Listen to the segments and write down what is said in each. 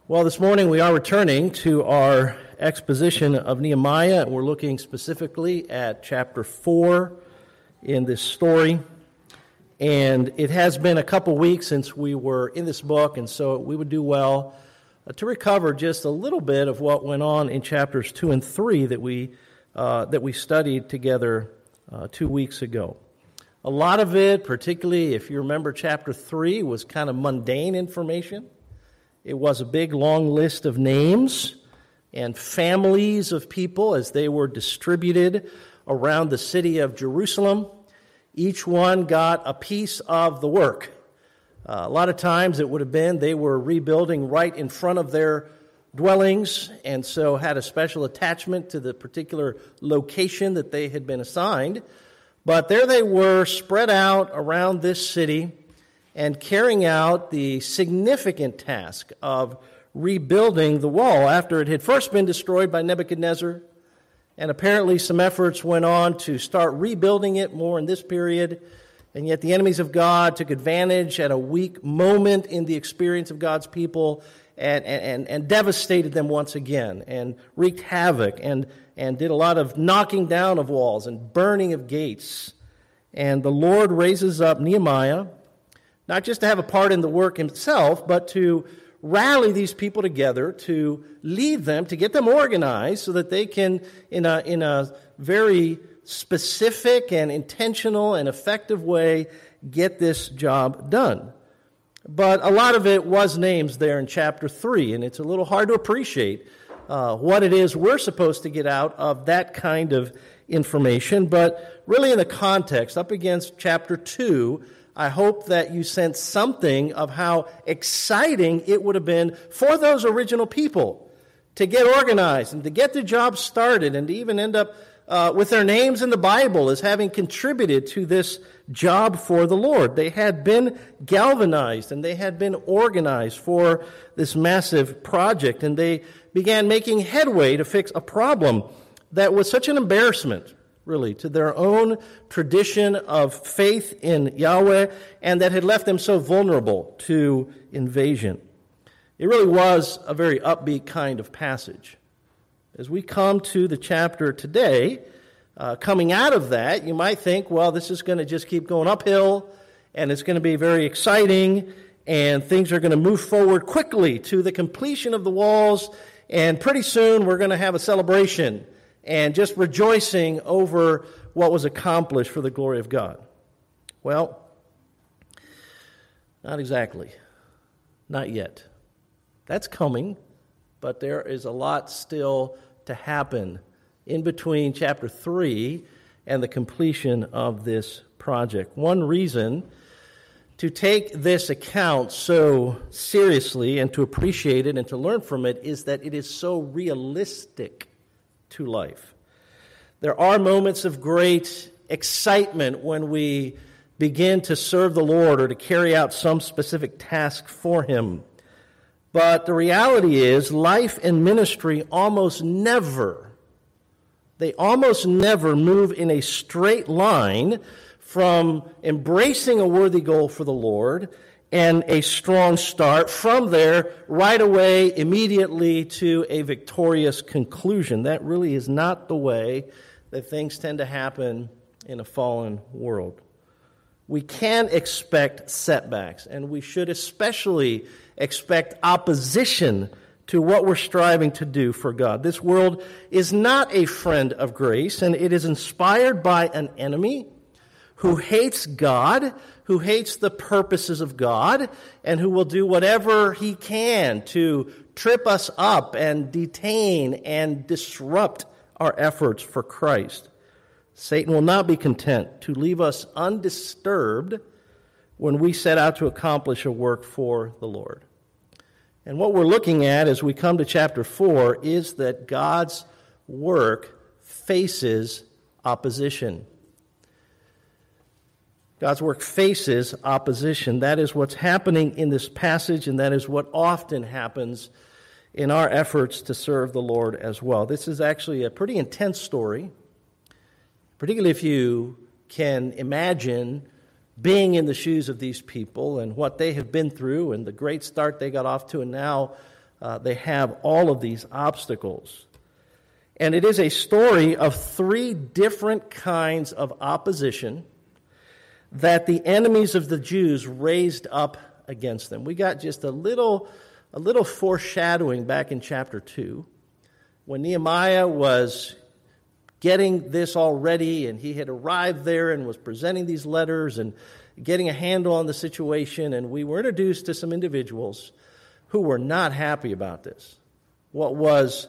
Well, this morning we are returning to our exposition of Nehemiah, and we're looking specifically at chapter 4 in this story. And it has been a couple weeks since we were in this book, and so we would do well to recover just a little bit of what went on in chapters 2 and 3 that we studied together 2 weeks ago. A lot of it, particularly if you remember chapter 3, was kind of mundane information. It was a big, long list of names and families of people as they were distributed around the city of Jerusalem. Each one got a piece of the work. A lot of times it would have been they were rebuilding right in front of their dwellings and so had a special attachment to the particular location that they had been assigned. But there they were spread out around this city and carrying out the significant task of rebuilding the wall after it had first been destroyed by Nebuchadnezzar. And apparently some efforts went on to start rebuilding it more in this period. And yet the enemies of God took advantage at a weak moment in the experience of God's people and devastated them once again and wreaked havoc and did a lot of knocking down of walls and burning of gates. And the Lord raises up Nehemiah, not just to have a part in the work himself, but to rally these people together, to lead them, to get them organized so that they can, in a very specific and intentional and effective way, get this job done. But a lot of it was names there in chapter 3, and it's a little hard to appreciate what it is we're supposed to get out of that kind of information. But really in the context, up against chapter 2, I hope that you sense something of how exciting it would have been for those original people to get organized and to get the job started and to even end up with their names in the Bible as having contributed to this job for the Lord. They had been galvanized and they had been organized for this massive project, and they began making headway to fix a problem that was such an embarrassment, really, to their own tradition of faith in Yahweh, and that had left them so vulnerable to invasion. It really was a very upbeat kind of passage. As we come to the chapter today, coming out of that, you might think, well, this is going to just keep going uphill, and it's going to be very exciting, and things are going to move forward quickly to the completion of the walls, and pretty soon we're going to have a celebration and just rejoicing over what was accomplished for the glory of God. Well, not exactly. Not yet. That's coming, but there is a lot still to happen in between chapter 3 and the completion of this project. One reason to take this account so seriously and to appreciate it and to learn from it is that it is so realistic to life. There are moments of great excitement when we begin to serve the Lord or to carry out some specific task for Him. But the reality is life and ministry almost never move in a straight line from embracing a worthy goal for the Lord and a strong start from there right away, immediately to a victorious conclusion. That really is not the way that things tend to happen in a fallen world. We can expect setbacks, and we should especially expect opposition to what we're striving to do for God. This world is not a friend of grace, and it is inspired by an enemy who hates God, who hates the purposes of God, and who will do whatever he can to trip us up and detain and disrupt our efforts for Christ. Satan will not be content to leave us undisturbed when we set out to accomplish a work for the Lord. And what we're looking at as we come to chapter 4 is that God's work faces opposition. God's work faces opposition. That is what's happening in this passage, and that is what often happens in our efforts to serve the Lord as well. This is actually a pretty intense story, particularly if you can imagine being in the shoes of these people and what they have been through and the great start they got off to, and now they have all of these obstacles. And it is a story of three different kinds of opposition that the enemies of the Jews raised up against them. We got just a little foreshadowing back in chapter 2 when Nehemiah was getting this all ready, and he had arrived there and was presenting these letters and getting a handle on the situation, and we were introduced to some individuals who were not happy about this. What was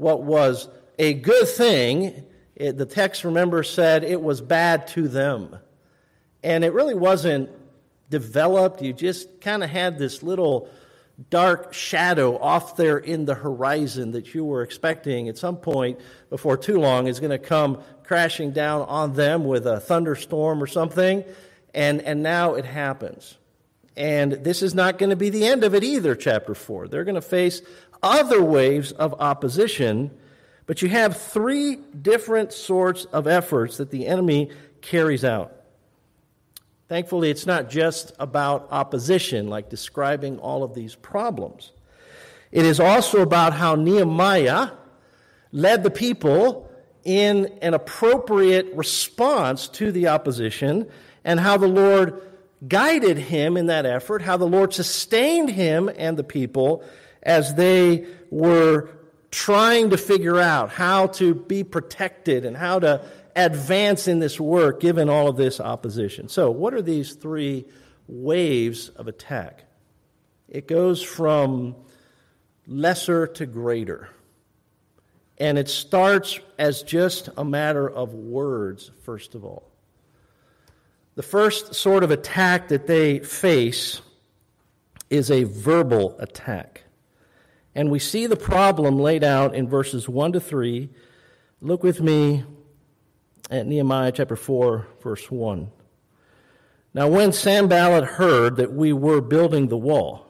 a good thing, the text, remember, said it was bad to them. And it really wasn't developed. You just kind of had this little dark shadow off there in the horizon that you were expecting at some point before too long is going to come crashing down on them with a thunderstorm or something. And now it happens. And this is not going to be the end of it either, chapter 4. They're going to face other waves of opposition. But you have three different sorts of efforts that the enemy carries out. Thankfully, it's not just about opposition, like describing all of these problems. It is also about how Nehemiah led the people in an appropriate response to the opposition, and how the Lord guided him in that effort, how the Lord sustained him and the people as they were trying to figure out how to be protected and how to advance in this work given all of this opposition. So what are these three waves of attack? It goes from lesser to greater. And it starts as just a matter of words, first of all. The first sort of attack that they face is a verbal attack. And we see the problem laid out in verses 1 to 3. Look with me at Nehemiah chapter 4, verse 1. Now when Sanballat heard that we were building the wall,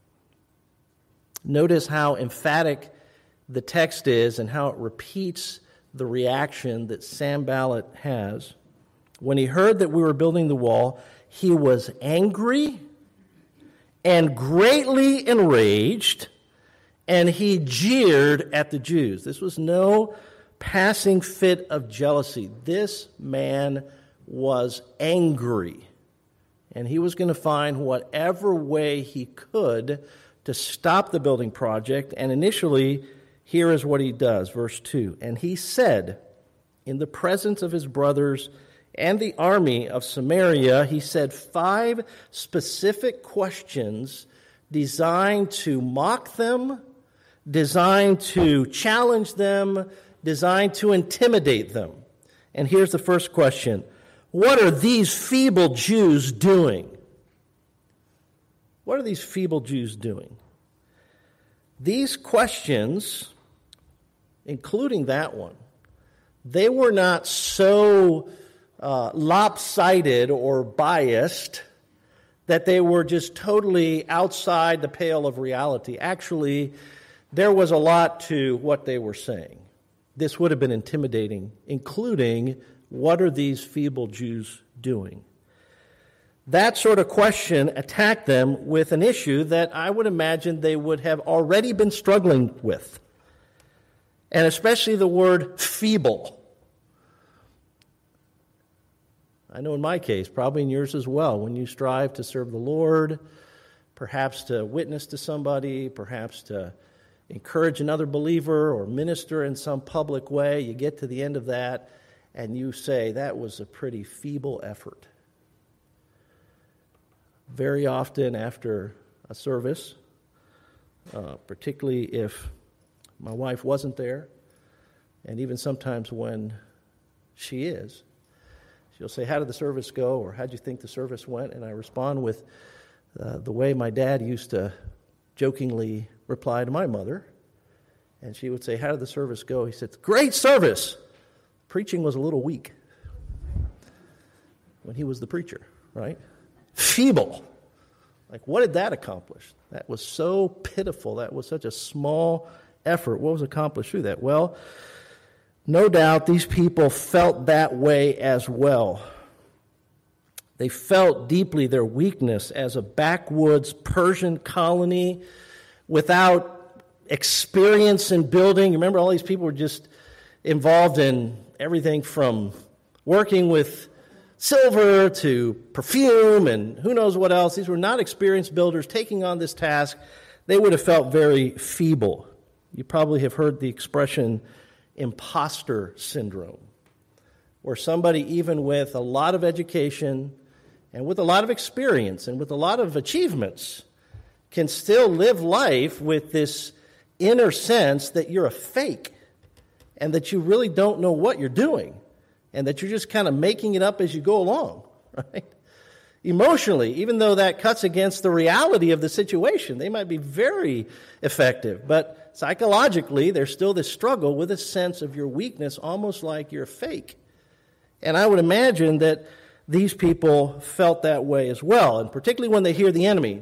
notice how emphatic the text is and how it repeats the reaction that Sanballat has. When he heard that we were building the wall, he was angry and greatly enraged, and he jeered at the Jews. This was no passing fit of jealousy. This man was angry, and he was going to find whatever way he could to stop the building project. And initially, here is what he does, verse 2. And he said, in the presence of his brothers and the army of Samaria, he said 5 specific questions designed to mock them, designed to challenge them, designed to intimidate them. And here's the first question. What are these feeble Jews doing? What are these feeble Jews doing? These questions, including that one, they were not so lopsided or biased that they were just totally outside the pale of reality. Actually, there was a lot to what they were saying. This would have been intimidating, including, what are these feeble Jews doing? That sort of question attacked them with an issue that I would imagine they would have already been struggling with, and especially the word feeble. I know in my case, probably in yours as well, when you strive to serve the Lord, perhaps to witness to somebody, perhaps to encourage another believer or minister in some public way, you get to the end of that and you say, that was a pretty feeble effort. Very often after a service, particularly if my wife wasn't there, and even sometimes when she is, she'll say, how did the service go? Or how did you think the service went? And I respond with the way my dad used to jokingly reply to my mother. And she would say, how did the service go? He said, great service. Preaching was a little weak when he was the preacher, right? Feeble. Like, what did that accomplish? That was so pitiful. That was such a small effort. What was accomplished through that? Well, no doubt these people felt that way as well. They felt deeply their weakness as a backwoods Persian colony without experience in building. Remember, all these people were just involved in everything from working with silver to perfume and who knows what else. These were not experienced builders taking on this task. They would have felt very feeble. You probably have heard the expression imposter syndrome, where somebody, even with a lot of education and with a lot of experience and with a lot of achievements, can still live life with this inner sense that you're a fake and that you really don't know what you're doing and that you're just kind of making it up as you go along, right? Emotionally, even though that cuts against the reality of the situation, they might be very effective. But psychologically, there's still this struggle with a sense of your weakness, almost like you're fake. And I would imagine that these people felt that way as well, and particularly when they hear the enemy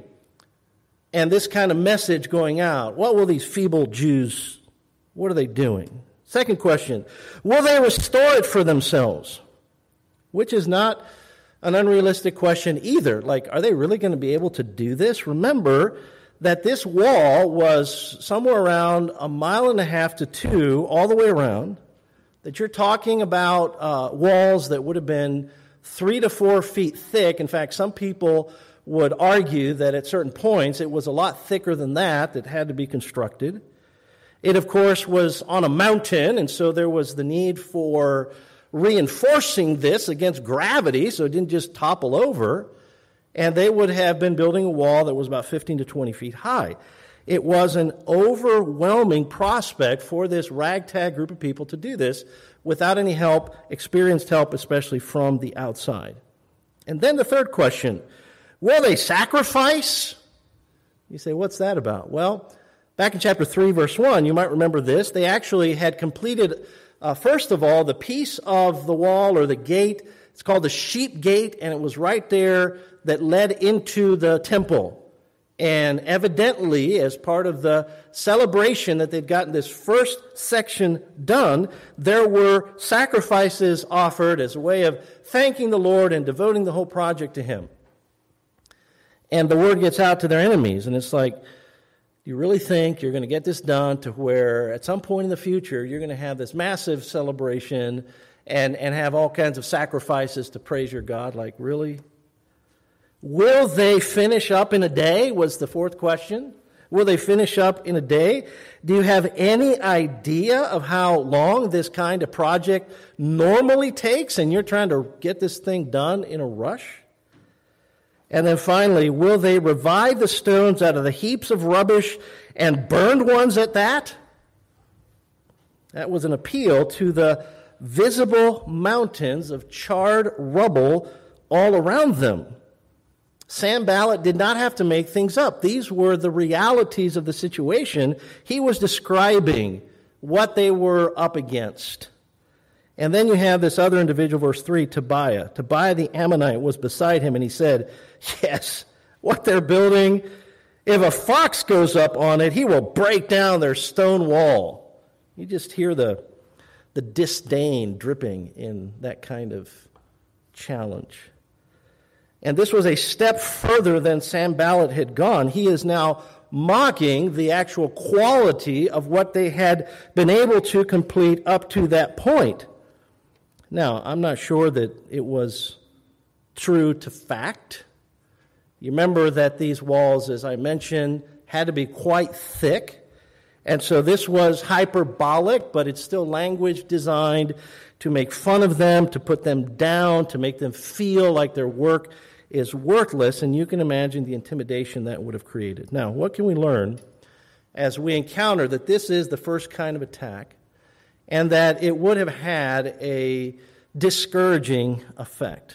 and this kind of message going out. What will these feeble Jews, what are they doing? Second question, will they restore it for themselves? Which is not an unrealistic question either. Like, are they really going to be able to do this? Remember that this wall was somewhere around 1.5 miles to 2 all the way around, that you're talking about walls that would have been 3 to 4 feet thick. In fact, some people would argue that at certain points it was a lot thicker than that had to be constructed. It, of course, was on a mountain, and so there was the need for reinforcing this against gravity so it didn't just topple over. And they would have been building a wall that was about 15 to 20 feet high. It was an overwhelming prospect for this ragtag group of people to do this without any help, experienced help, especially from the outside. And then the third question, will they sacrifice? You say, what's that about? Well, back in chapter 3, verse 1, you might remember this. They actually had completed, first of all, the piece of the wall or the gate. It's called the Sheep Gate, and it was right there that led into the temple. And evidently, as part of the celebration that they'd gotten this first section done, there were sacrifices offered as a way of thanking the Lord and devoting the whole project to Him. And the word gets out to their enemies, and it's like, do you really think you're going to get this done to where at some point in the future you're going to have this massive celebration and have all kinds of sacrifices to praise your God? Like, really? Will they finish up in a day, was the fourth question. Will they finish up in a day? Do you have any idea of how long this kind of project normally takes, and you're trying to get this thing done in a rush? And then finally, will they revive the stones out of the heaps of rubbish and burned ones at that? That was an appeal to the visible mountains of charred rubble all around them. Sanballat did not have to make things up. These were the realities of the situation. He was describing what they were up against. And then you have this other individual, verse 3, Tobiah. Tobiah the Ammonite was beside him, and he said, yes, what they're building, if a fox goes up on it, he will break down their stone wall. You just hear the disdain dripping in that kind of challenge. And this was a step further than Sanballat had gone. He is now mocking the actual quality of what they had been able to complete up to that point. Now, I'm not sure that it was true to fact. You remember that these walls, as I mentioned, had to be quite thick. And so this was hyperbolic, but it's still language designed to make fun of them, to put them down, to make them feel like their work is worthless, and you can imagine the intimidation that would have created. Now, what can we learn as we encounter that this is the first kind of attack and that it would have had a discouraging effect?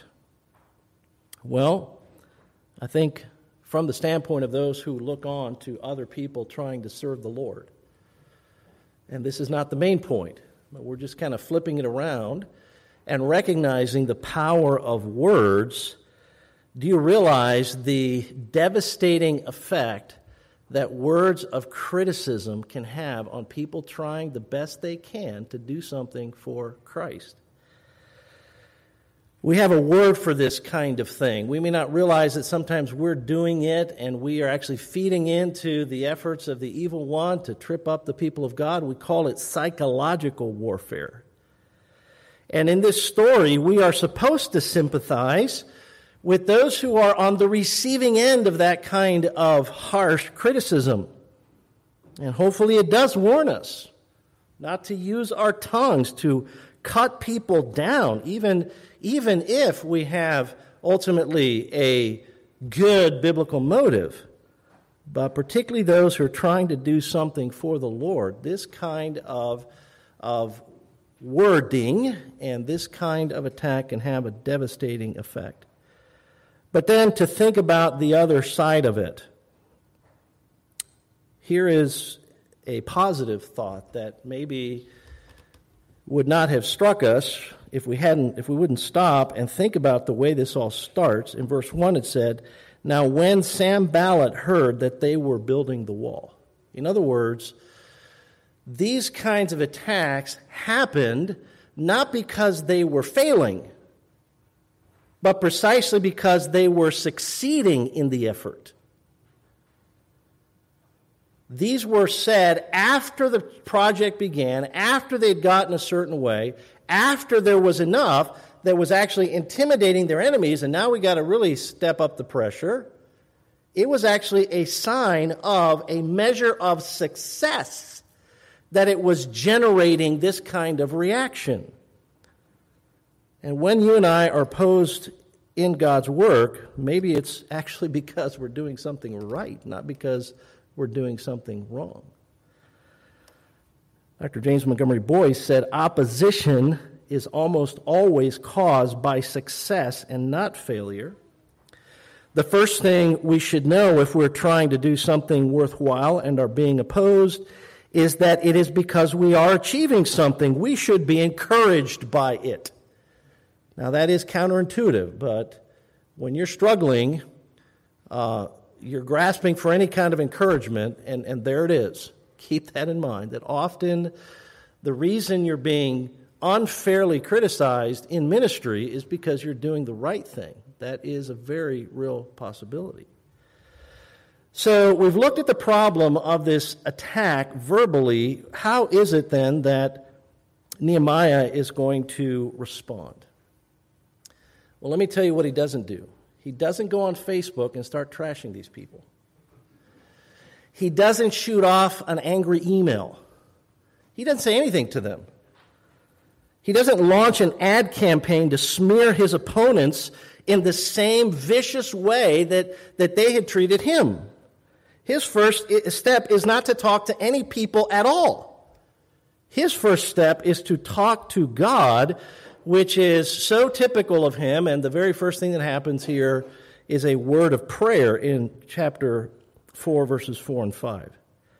Well, I think from the standpoint of those who look on to other people trying to serve the Lord, and this is not the main point, but we're just kind of flipping it around and recognizing the power of words. Do you realize the devastating effect that words of criticism can have on people trying the best they can to do something for Christ? We have a word for this kind of thing. We may not realize that sometimes we're doing it and we are actually feeding into the efforts of the evil one to trip up the people of God. We call it psychological warfare. And in this story, we are supposed to sympathize with those who are on the receiving end of that kind of harsh criticism. And hopefully it does warn us not to use our tongues to cut people down, even if we have ultimately a good biblical motive. But particularly those who are trying to do something for the Lord, this kind of wording and this kind of attack can have a devastating effect. But then to think about the other side of it. Here is a positive thought that maybe would not have struck us if we wouldn't stop and think about the way this all starts. In verse 1 it said, "Now when Sanballat heard that they were building the wall." In other words, these kinds of attacks happened not because they were failing, but precisely because they were succeeding in the effort. These were said after the project began, after they'd gotten a certain way, after there was enough that was actually intimidating their enemies, and now we got to really step up the pressure. It was actually a sign of a measure of success that it was generating this kind of reaction. And when you and I are opposed in God's work, maybe it's actually because we're doing something right, not because we're doing something wrong. Dr. James Montgomery Boyce said, "Opposition is almost always caused by success and not failure. The first thing we should know if we're trying to do something worthwhile and are being opposed is that it is because we are achieving something. We should be encouraged by it." Now, that is counterintuitive, but when you're struggling, you're grasping for any kind of encouragement, and there it is. Keep that in mind, that often the reason you're being unfairly criticized in ministry is because you're doing the right thing. That is a very real possibility. So we've looked at the problem of this attack verbally. How is it then that Nehemiah is going to respond? Well, let me tell you what he doesn't do. He doesn't go on Facebook and start trashing these people. He doesn't shoot off an angry email. He doesn't say anything to them. He doesn't launch an ad campaign to smear his opponents in the same vicious way that they had treated him. His first step is not to talk to any people at all. His first step is to talk to God, which is so typical of him, and the very first thing that happens here is a word of prayer in chapter 4, verses 4 and 5.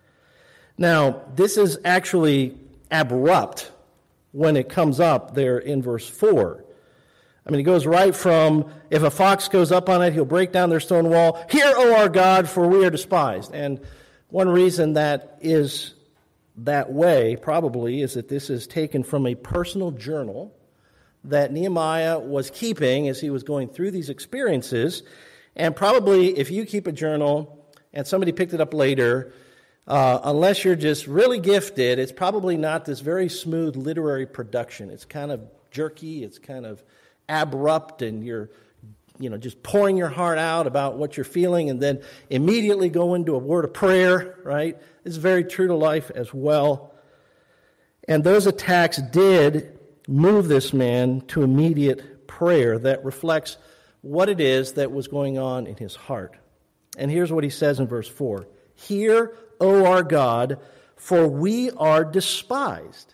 Now, this is actually abrupt when it comes up there in verse 4. I mean, it goes right from, if a fox goes up on it, he'll break down their stone wall. Hear, O our God, for we are despised. And one reason that is that way, probably, is that this is taken from a personal journal that Nehemiah was keeping as he was going through these experiences. And probably, if you keep a journal and somebody picked it up later, unless you're just really gifted, it's probably not this very smooth literary production. It's kind of jerky, it's kind of abrupt, and you're just pouring your heart out about what you're feeling and then immediately go into a word of prayer, right? It's very true to life as well. And those attacks did move this man to immediate prayer that reflects what it is that was going on in his heart. And here's what he says in verse 4. Hear, O our God, for we are despised.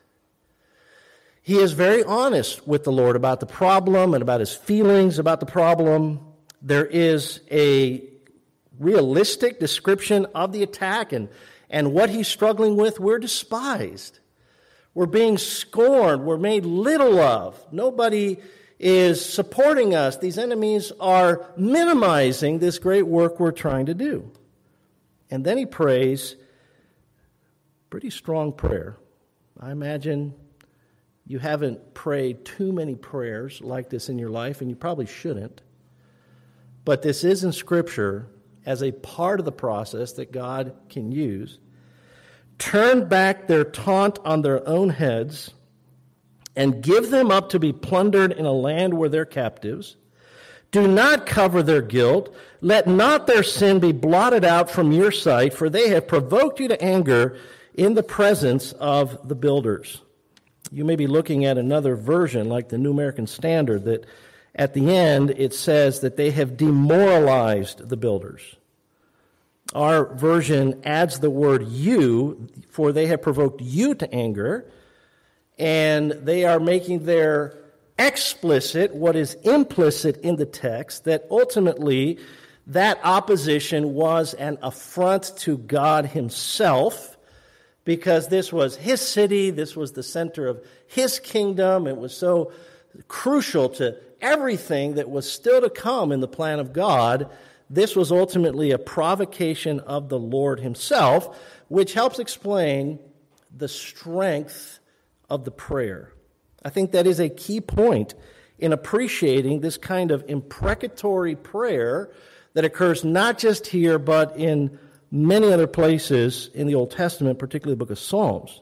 He is very honest with the Lord about the problem and about his feelings about the problem. There is a realistic description of the attack and what he's struggling with. We're despised. We're being scorned. We're made little of. Nobody is supporting us. These enemies are minimizing this great work we're trying to do. And then he prays pretty strong prayer. I imagine You haven't prayed too many prayers like this in your life, and you probably shouldn't. But this is in Scripture as a part of the process that God can use. Turn back their taunt on their own heads and give them up to be plundered in a land where they're captives. Do not cover their guilt. Let not their sin be blotted out from your sight, for they have provoked you to anger in the presence of the builders. You may be looking at another version, like the New American Standard, that at the end it says that they have demoralized the builders. Our version adds the word you, for they have provoked you to anger, and they are making their explicit what is implicit in the text, that ultimately that opposition was an affront to God himself, because this was his city, this was the center of his kingdom. It was so crucial to everything that was still to come in the plan of God. This was ultimately a provocation of the Lord himself, which helps explain the strength of the prayer. I think that is a key point in appreciating this kind of imprecatory prayer that occurs not just here, but in many other places in the Old Testament, particularly the book of Psalms.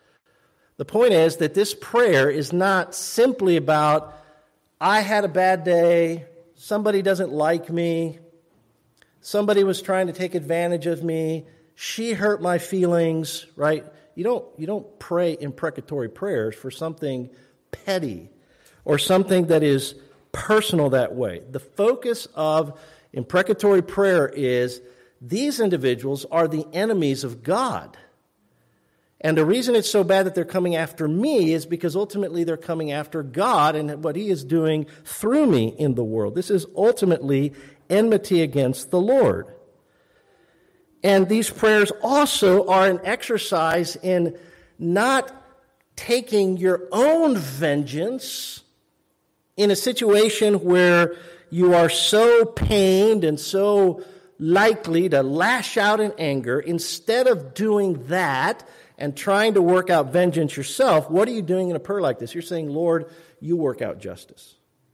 The point is that this prayer is not simply about, I had a bad day, somebody doesn't like me, somebody was trying to take advantage of me, she hurt my feelings, right? You don't pray imprecatory prayers for something petty or something that is personal that way. The focus of imprecatory prayer is these individuals are the enemies of God. And the reason it's so bad that they're coming after me is because ultimately they're coming after God and what he is doing through me in the world. This is ultimately enmity against the Lord. And these prayers also are an exercise in not taking your own vengeance in a situation where you are so pained and so likely to lash out in anger. Instead of doing that and trying to work out vengeance yourself, what are you doing in a prayer like this? You're saying, Lord, you work out justice.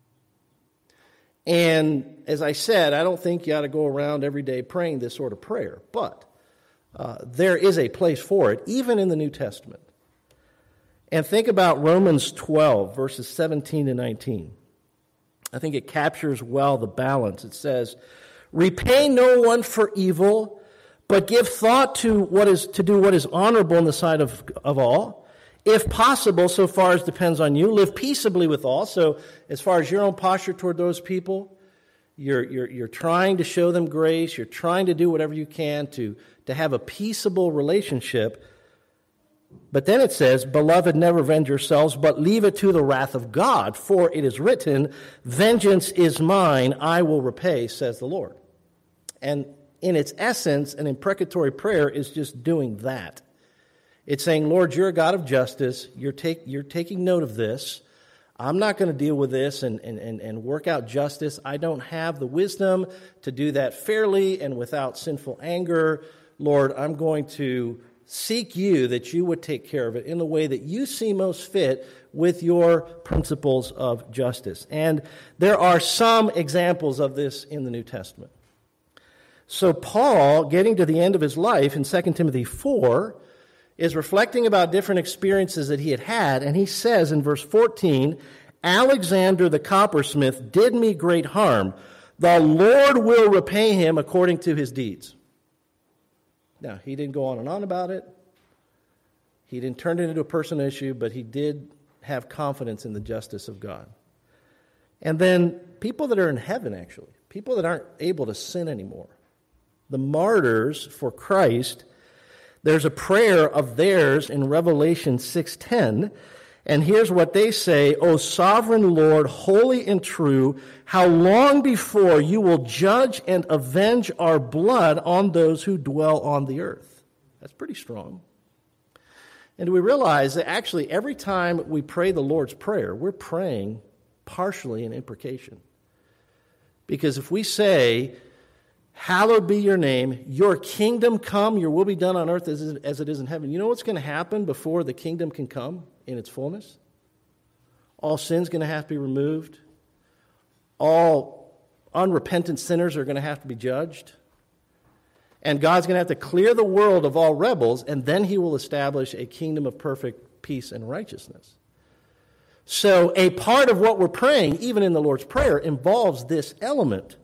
And as I said, I don't think you ought to go around every day praying this sort of prayer, but there is a place for it, even in the New Testament. And think about Romans 12, verses 17 to 19. I think it captures well the balance. It says, repay no one for evil, but give thought to do what is honorable in the sight of all. If possible, so far as depends on you, live peaceably with all. So as far as your own posture toward those people, you're trying to show them grace. You're trying to do whatever you can to have a peaceable relationship. But then it says, beloved, never avenge yourselves, but leave it to the wrath of God. For it is written, vengeance is mine, I will repay, says the Lord. And in its essence, an imprecatory prayer is just doing that. It's saying, Lord, you're a God of justice. You're taking note of this. I'm not going to deal with this and work out justice. I don't have the wisdom to do that fairly and without sinful anger. Lord, I'm going to seek you that you would take care of it in the way that you see most fit with your principles of justice. And there are some examples of this in the New Testament. So Paul, getting to the end of his life in 2 Timothy 4, is reflecting about different experiences that he had, and he says in verse 14, Alexander the coppersmith did me great harm. The Lord will repay him according to his deeds. Now, he didn't go on and on about it. He didn't turn it into a personal issue, but he did have confidence in the justice of God. And then people that are in heaven, actually, people that aren't able to sin anymore, the martyrs for Christ, there's a prayer of theirs in Revelation 6:10, and here's what they say, O sovereign Lord, holy and true, how long before you will judge and avenge our blood on those who dwell on the earth? That's pretty strong. And we realize that actually every time we pray the Lord's Prayer, we're praying partially in imprecation. Because if we say, hallowed be your name, your kingdom come, your will be done on earth as it is in heaven. You know what's going to happen before the kingdom can come in its fullness? All sin's going to have to be removed. All unrepentant sinners are going to have to be judged. And God's going to have to clear the world of all rebels, and then he will establish a kingdom of perfect peace and righteousness. So a part of what we're praying, even in the Lord's Prayer, involves this element.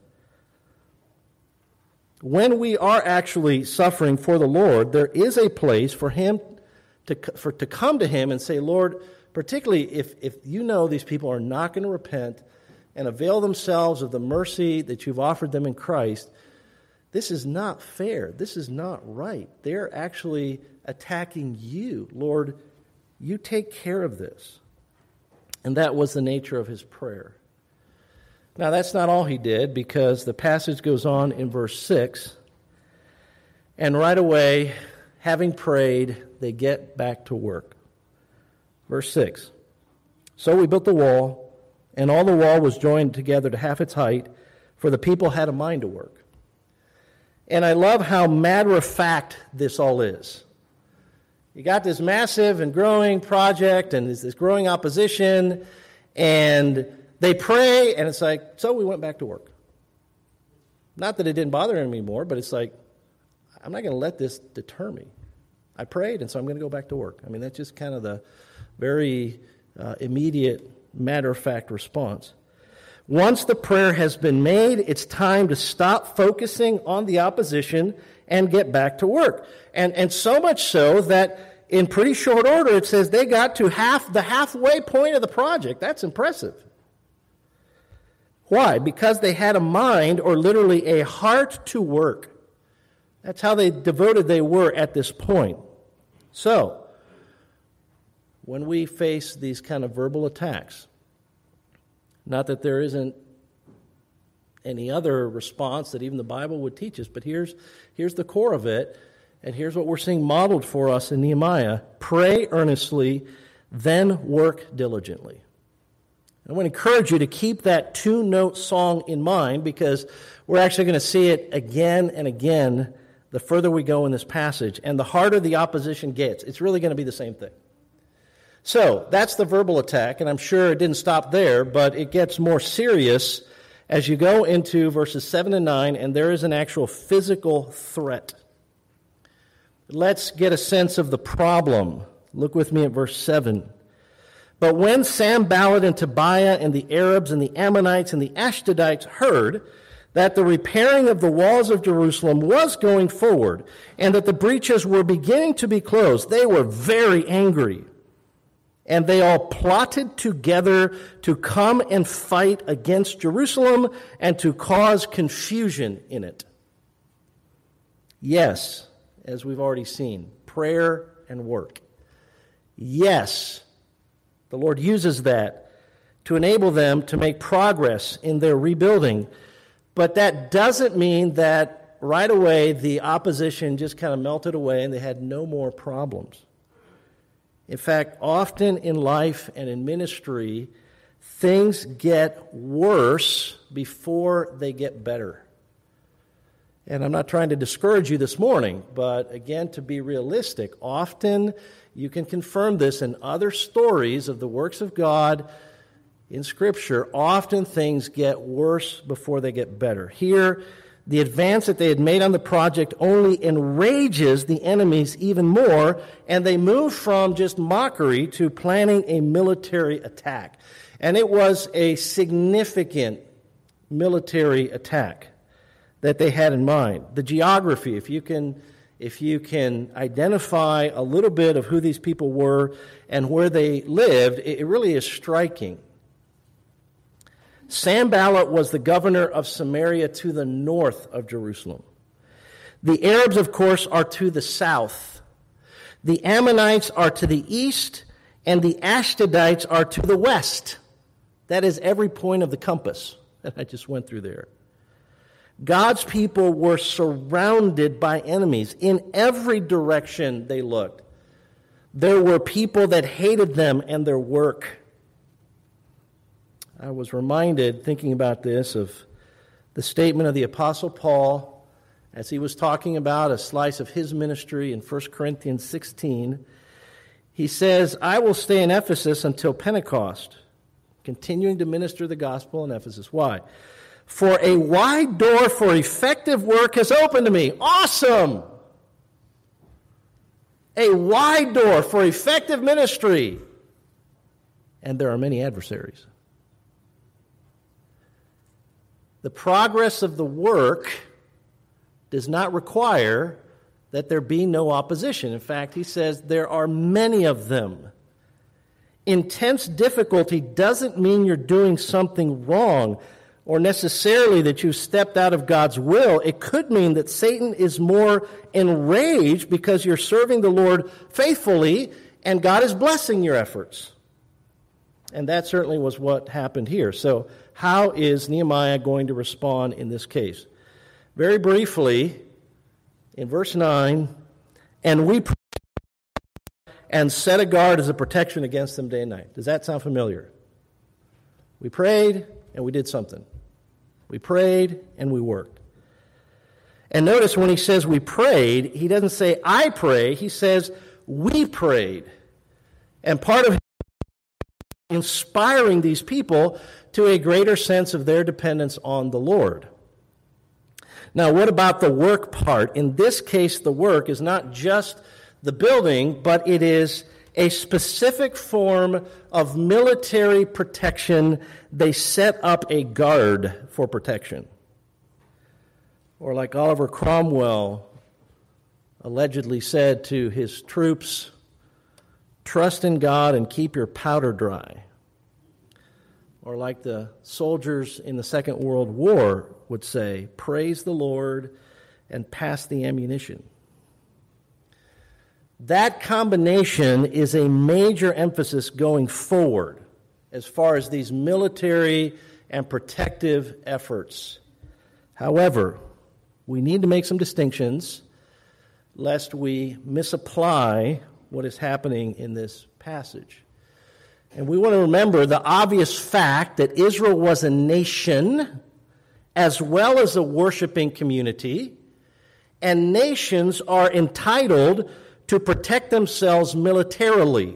When we are actually suffering for the Lord, there is a place for him to come to him and say, Lord, particularly if you know these people are not going to repent and avail themselves of the mercy that you've offered them in Christ, this is not fair. This is not right. They're actually attacking you. Lord, you take care of this. And that was the nature of his prayer. Now, that's not all he did, because the passage goes on in verse 6. And right away, having prayed, they get back to work. Verse 6. So we built the wall, and all the wall was joined together to half its height, for the people had a mind to work. And I love how matter-of-fact this all is. You got this massive and growing project, and there's this growing opposition, and they pray, and it's like, so we went back to work. Not that it didn't bother him anymore, but it's like, I'm not going to let this deter me. I prayed, and so I'm going to go back to work. I mean, that's just kind of the very immediate, matter-of-fact response. Once the prayer has been made, it's time to stop focusing on the opposition and get back to work. And so much so that in pretty short order, it says they got to the halfway point of the project. That's impressive. Why? Because they had a mind, or literally a heart, to work. That's how devoted they were at this point. So, when we face these kind of verbal attacks, not that there isn't any other response that even the Bible would teach us, but here's the core of it, and here's what we're seeing modeled for us in Nehemiah. Pray earnestly, then work diligently. I want to encourage you to keep that two-note song in mind, because we're actually going to see it again and again the further we go in this passage. And the harder the opposition gets, it's really going to be the same thing. So that's the verbal attack, and I'm sure it didn't stop there, but it gets more serious as you go into verses 7 and 9, and there is an actual physical threat. Let's get a sense of the problem. Look with me at verse 7. But when Sanballat and Tobiah and the Arabs and the Ammonites and the Ashdodites heard that the repairing of the walls of Jerusalem was going forward and that the breaches were beginning to be closed, they were very angry. And they all plotted together to come and fight against Jerusalem and to cause confusion in it. Yes, as we've already seen, prayer and work. Yes, the Lord uses that to enable them to make progress in their rebuilding. But that doesn't mean that right away the opposition just kind of melted away and they had no more problems. In fact, often in life and in ministry, things get worse before they get better. And I'm not trying to discourage you this morning, but again, to be realistic, often you can confirm this in other stories of the works of God in Scripture. Often things get worse before they get better. Here, the advance that they had made on the project only enrages the enemies even more, and they move from just mockery to planning a military attack. And it was a significant military attack that they had in mind. The geography, if you can identify a little bit of who these people were and where they lived, it really is striking. Sanballat was the governor of Samaria to the north of Jerusalem. The Arabs, of course, are to the south. The Ammonites are to the east, and the Ashdodites are to the west. That is every point of the compass that I just went through there. God's people were surrounded by enemies. In every direction they looked, there were people that hated them and their work. I was reminded, thinking about this, of the statement of the Apostle Paul as he was talking about a slice of his ministry in 1 Corinthians 16. He says, I will stay in Ephesus until Pentecost, continuing to minister the gospel in Ephesus. Why? For a wide door for effective work has opened to me. Awesome! A wide door for effective ministry. And there are many adversaries. The progress of the work does not require that there be no opposition. In fact, he says there are many of them. Intense difficulty doesn't mean you're doing something wrong or necessarily that you've stepped out of God's will. It could mean that Satan is more enraged because you're serving the Lord faithfully and God is blessing your efforts. And that certainly was what happened here. So how is Nehemiah going to respond in this case? Very briefly, in verse 9, and we prayed and set a guard as a protection against them day and night. Does that sound familiar? We prayed and we did something. We prayed and we worked. And notice when he says we prayed, he doesn't say I pray, he says we prayed. And part of inspiring these people to a greater sense of their dependence on the Lord. Now, what about the work part? In this case, the work is not just the building, but it is a specific form of military protection. They set up a guard for protection. Or like Oliver Cromwell allegedly said to his troops, trust in God and keep your powder dry. Or like the soldiers in the Second World War would say, praise the Lord and pass the ammunition. That combination is a major emphasis going forward as far as these military and protective efforts. However, we need to make some distinctions lest we misapply what is happening in this passage. And we want to remember the obvious fact that Israel was a nation as well as a worshiping community, and nations are entitled to protect themselves militarily.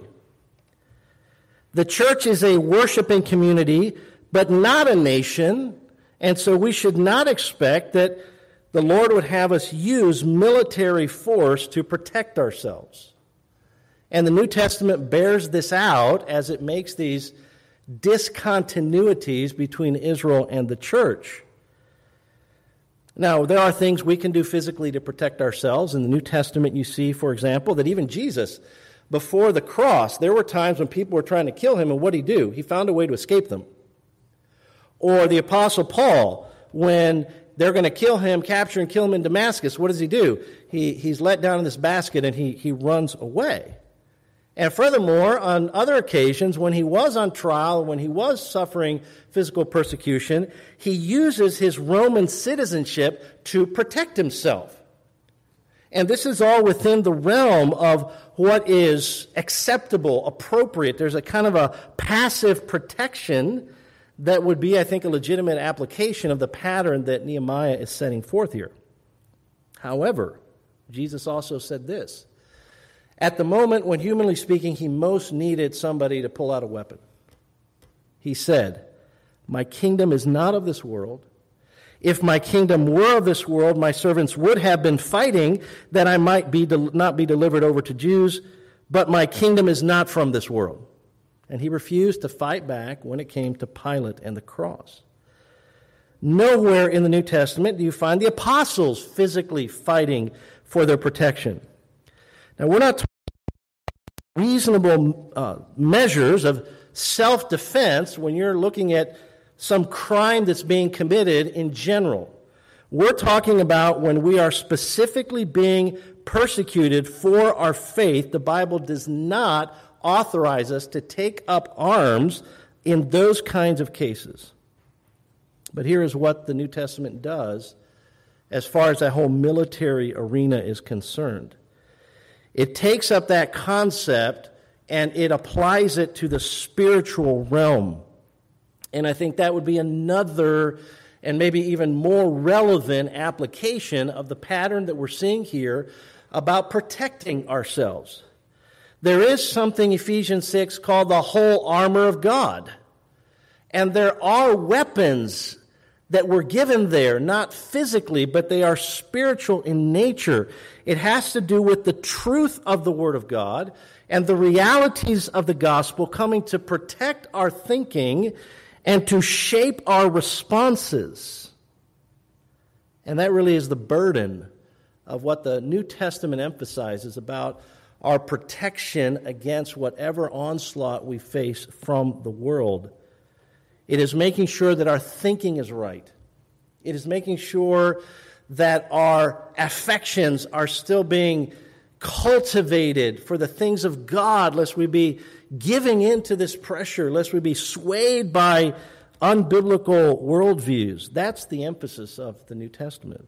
The church is a worshiping community, but not a nation, and so we should not expect that the Lord would have us use military force to protect ourselves. And the New Testament bears this out as it makes these discontinuities between Israel and the church. Now, there are things we can do physically to protect ourselves. In the New Testament, you see, for example, that even Jesus, before the cross, there were times when people were trying to kill him, and what did he do? He found a way to escape them. Or the Apostle Paul, when they're going to kill him, capture and kill him in Damascus, what does he do? He's let down in this basket and he runs away. And furthermore, on other occasions, when he was on trial, when he was suffering physical persecution, he uses his Roman citizenship to protect himself. And this is all within the realm of what is acceptable, appropriate. There's a kind of a passive protection that would be, I think, a legitimate application of the pattern that Nehemiah is setting forth here. However, Jesus also said this. At the moment when, humanly speaking, he most needed somebody to pull out a weapon, he said, my kingdom is not of this world. If my kingdom were of this world, my servants would have been fighting that I might not be delivered over to Jews, but my kingdom is not from this world. And he refused to fight back when it came to Pilate and the cross. Nowhere in the New Testament do you find the apostles physically fighting for their protection. Now, we're not talking about reasonable measures of self-defense when you're looking at some crime that's being committed in general. We're talking about when we are specifically being persecuted for our faith. The Bible does not authorize us to take up arms in those kinds of cases. But here is what the New Testament does as far as that whole military arena is concerned. It takes up that concept and it applies it to the spiritual realm. And I think that would be another and maybe even more relevant application of the pattern that we're seeing here about protecting ourselves. There is something, Ephesians 6, called the whole armor of God. And there are weapons that were given there, not physically, but they are spiritual in nature. It has to do with the truth of the Word of God and the realities of the gospel coming to protect our thinking and to shape our responses. And that really is the burden of what the New Testament emphasizes about our protection against whatever onslaught we face from the world. It is making sure that our thinking is right. It is making sure that our affections are still being cultivated for the things of God, lest we be giving into this pressure, lest we be swayed by unbiblical worldviews. That's the emphasis of the New Testament.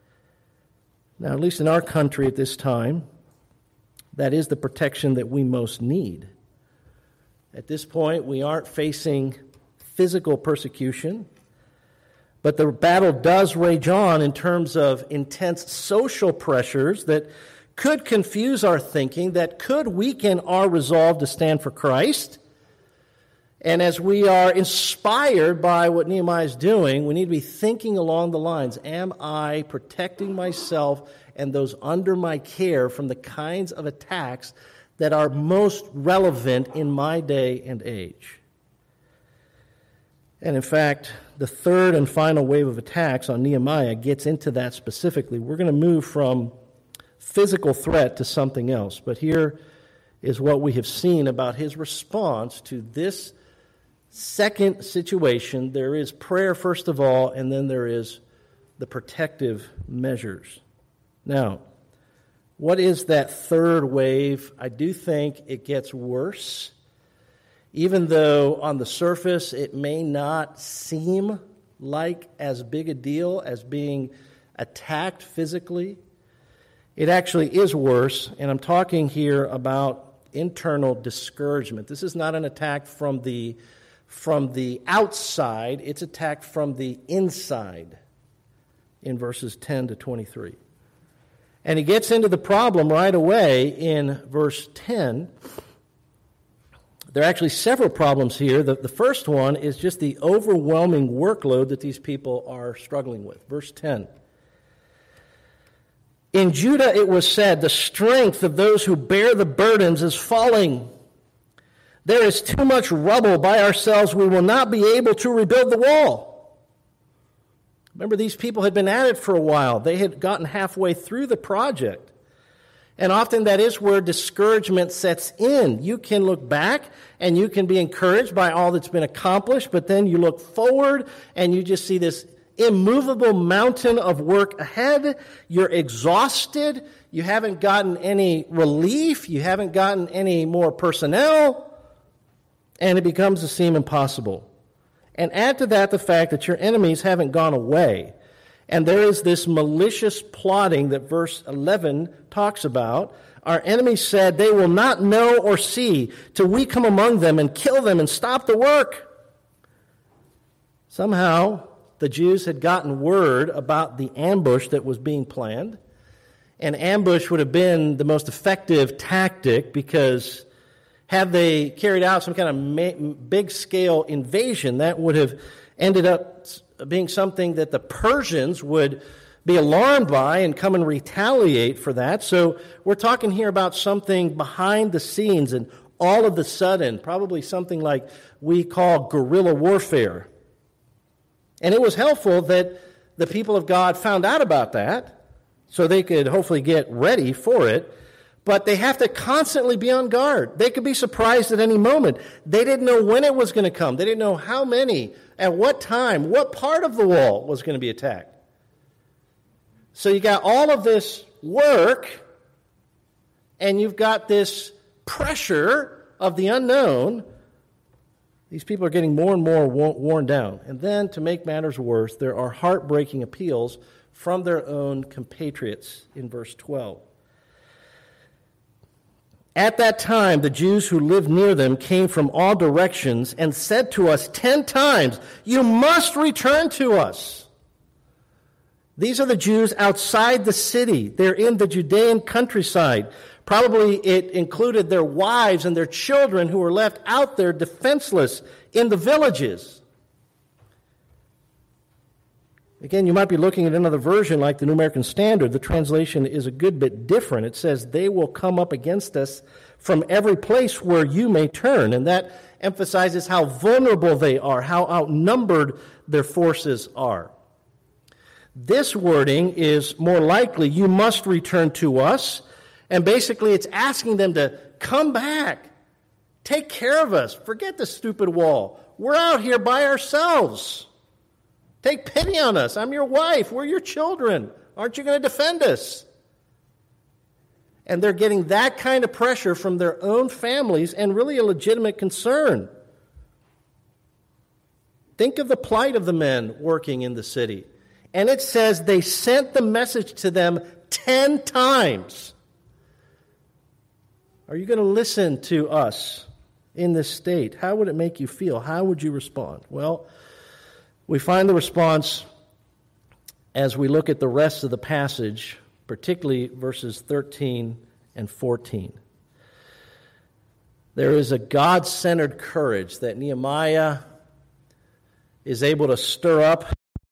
Now, at least in our country at this time, that is the protection that we most need. At this point, we aren't facing physical persecution, but the battle does rage on in terms of intense social pressures that could confuse our thinking, that could weaken our resolve to stand for Christ. And as we are inspired by what Nehemiah is doing, we need to be thinking along the lines, am I protecting myself and those under my care from the kinds of attacks that are most relevant in my day and age? And in fact, the third and final wave of attacks on Nehemiah gets into that specifically. We're going to move from physical threat to something else. But here is what we have seen about his response to this second situation. There is prayer, first of all, and then there is the protective measures. Now, what is that third wave? I do think it gets worse. Even though on the surface it may not seem like as big a deal as being attacked physically, it actually is worse, and I'm talking here about internal discouragement. This is not an attack from the outside, it's attacked from the inside in verses 10 to 23. And he gets into the problem right away in verse 10. There are actually several problems here. The first one is just the overwhelming workload that these people are struggling with. Verse 10. In Judah it was said, the strength of those who bear the burdens is falling. There is too much rubble by ourselves. We will not be able to rebuild the wall. Remember, these people had been at it for a while. They had gotten halfway through the project. And often that is where discouragement sets in. You can look back and you can be encouraged by all that's been accomplished, but then you look forward and you just see this immovable mountain of work ahead. You're exhausted. You haven't gotten any relief. You haven't gotten any more personnel. And it becomes to seem impossible. And add to that the fact that your enemies haven't gone away. And there is this malicious plotting that verse 11 talks about. Our enemies said, they will not know or see till we come among them and kill them and stop the work. Somehow, the Jews had gotten word about the ambush that was being planned. An ambush would have been the most effective tactic because had they carried out some kind of big-scale invasion, that would have ended up being something that the Persians would be alarmed by and come and retaliate for that. So we're talking here about something behind the scenes and all of a sudden, probably something like we call guerrilla warfare. And it was helpful that the people of God found out about that so they could hopefully get ready for it. But they have to constantly be on guard. They could be surprised at any moment. They didn't know when it was going to come. They didn't know how many, at what time, what part of the wall was going to be attacked. So you got all of this work, and you've got this pressure of the unknown. These people are getting more and more worn down. And then, to make matters worse, there are heartbreaking appeals from their own compatriots in verse 12. At that time, the Jews who lived near them came from all directions and said to us 10 times, you must return to us. These are the Jews outside the city. They're in the Judean countryside. Probably it included their wives and their children who were left out there defenseless in the villages. Again, you might be looking at another version like the New American Standard. The translation is a good bit different. It says, they will come up against us from every place where you may turn. And that emphasizes how vulnerable they are, how outnumbered their forces are. This wording is more likely, you must return to us. And basically it's asking them to come back. Take care of us. Forget the stupid wall. We're out here by ourselves. Take pity on us. I'm your wife. We're your children. Aren't you going to defend us? And they're getting that kind of pressure from their own families and really a legitimate concern. Think of the plight of the men working in the city. And it says they sent the message to them 10 times. Are you going to listen to us in this state? How would it make you feel? How would you respond? Well, we find the response as we look at the rest of the passage, particularly verses 13 and 14. There is a God-centered courage that Nehemiah is able to stir up.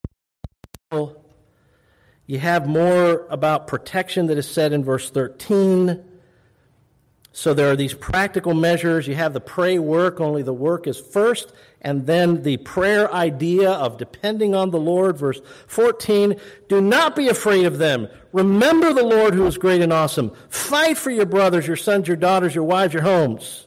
You have more about protection that is said in verse 13. So there are these practical measures. You have the pray work, only the work is first, and then the prayer idea of depending on the Lord. Verse 14, do not be afraid of them. Remember the Lord who is great and awesome. Fight for your brothers, your sons, your daughters, your wives, your homes.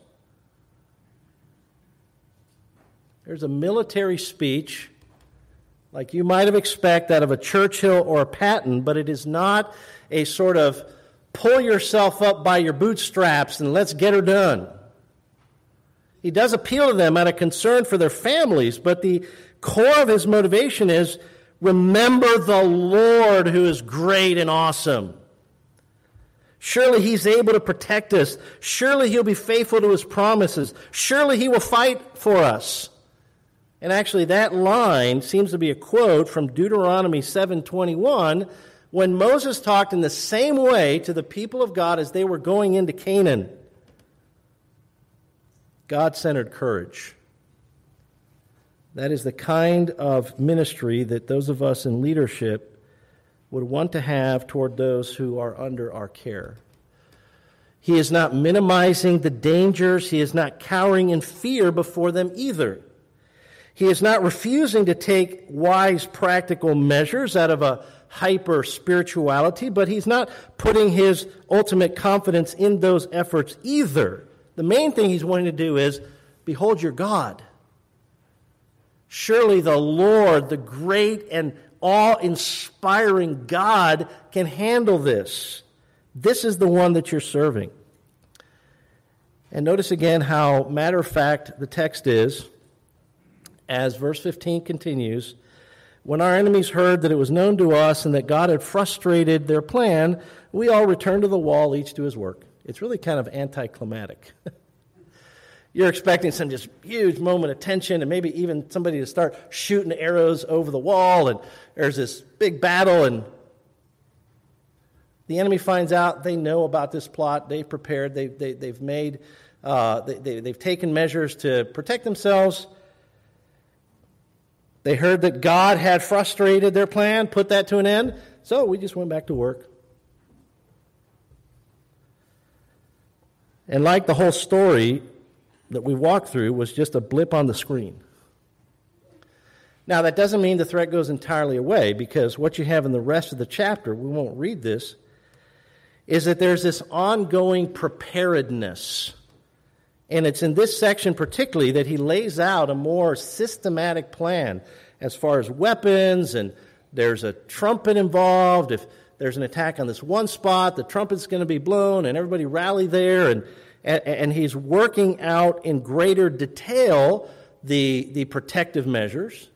There's a military speech like you might have expected out of a Churchill or a Patton, but it is not a sort of pull yourself up by your bootstraps and let's get her done. He does appeal to them out of concern for their families, but the core of his motivation is, remember the Lord who is great and awesome. Surely he's able to protect us. Surely he'll be faithful to his promises. Surely he will fight for us. And actually that line seems to be a quote from Deuteronomy 7:21, when Moses talked in the same way to the people of God as they were going into Canaan. God-centered courage. That is the kind of ministry that those of us in leadership would want to have toward those who are under our care. He is not minimizing the dangers. He is not cowering in fear before them either. He is not refusing to take wise practical measures out of a hyper-spirituality, but he's not putting his ultimate confidence in those efforts either. The main thing he's wanting to do is, behold your God. Surely the Lord, the great and awe-inspiring God, can handle this. This is the one that you're serving. And notice again how matter-of-fact the text is, as verse 15 continues. When our enemies heard that it was known to us and that God had frustrated their plan, we all returned to the wall, each to his work. It's really kind of anticlimactic. You're expecting some just huge moment of tension and maybe even somebody to start shooting arrows over the wall, and there's this big battle, and the enemy finds out. They know about this plot. They've prepared. They've made. They've taken measures to protect themselves. They heard that God had frustrated their plan, put that to an end, so we just went back to work. And like the whole story that we walked through was just a blip on the screen. Now, that doesn't mean the threat goes entirely away, because what you have in the rest of the chapter, we won't read this, is that there's this ongoing preparedness. And it's in this section particularly that he lays out a more systematic plan as far as weapons, and there's a trumpet involved. If there's an attack on this one spot, the trumpet's going to be blown, and everybody rally there, and he's working out in greater detail the protective measures.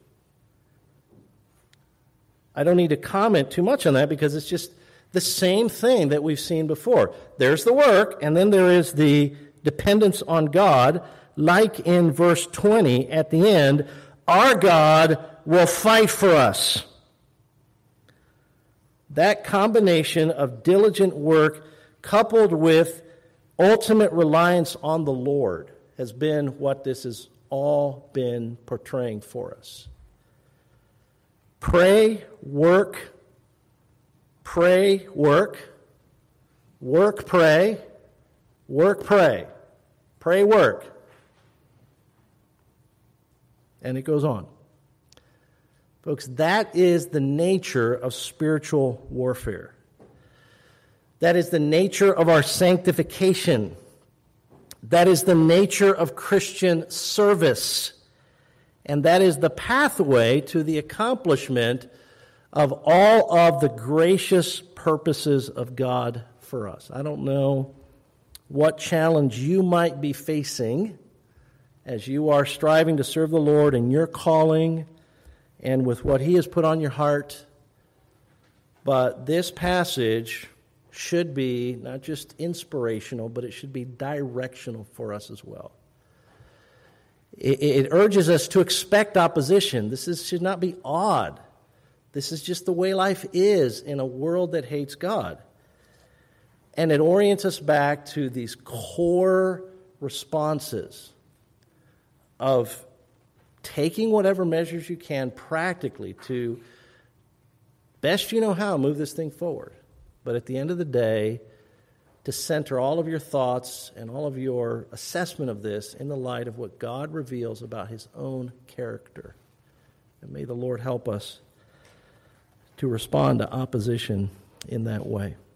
I don't need to comment too much on that because it's just the same thing that we've seen before. There's the work, and then there is the dependence on God, like in verse 20 at the end, our God will fight for us. That combination of diligent work coupled with ultimate reliance on the Lord has been what this has all been portraying for us. Pray, work, pray, work, work, pray, work, pray, pray, work. And it goes on. Folks, that is the nature of spiritual warfare. That is the nature of our sanctification. That is the nature of Christian service. And that is the pathway to the accomplishment of all of the gracious purposes of God for us. I don't know what challenge you might be facing as you are striving to serve the Lord in your calling and with what He has put on your heart. But this passage should be not just inspirational, but it should be directional for us as well. It urges us to expect opposition. Should not be odd. This is just the way life is in a world that hates God. And it orients us back to these core responses of taking whatever measures you can practically to, best you know how, move this thing forward. But at the end of the day, to center all of your thoughts and all of your assessment of this in the light of what God reveals about His own character. And may the Lord help us to respond to opposition in that way.